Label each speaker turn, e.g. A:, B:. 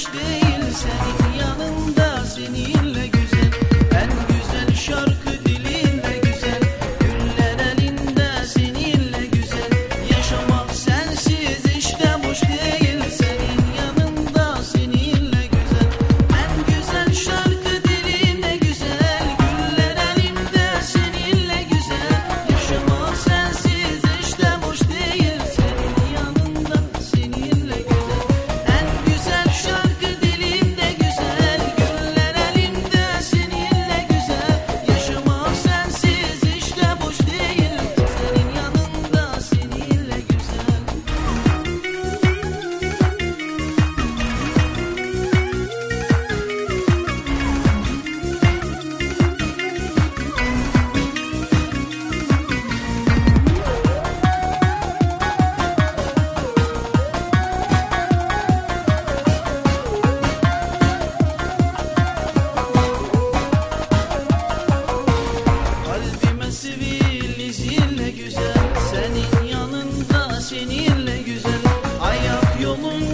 A: boş değil senin yanında, seninle güzel. En güzel şarkı dilinle güzel, güller elinde seninle güzel. Yaşamak sensiz işte boş değil senin yanında, seninle güzel. En güzel şarkı dilinle güzel, güller elimde seninle güzel. Yaşamak sensiz işte boş değil senin yanında, seninle güzel. En güzel şarkı dilimde güzel, güller elimde seninle güzel. Yaşamak sensiz işte boş değil senin yanında, seninle güzel. Kalbime sivil izinle güzel, senin yanında seninle güzel. Hayat yolun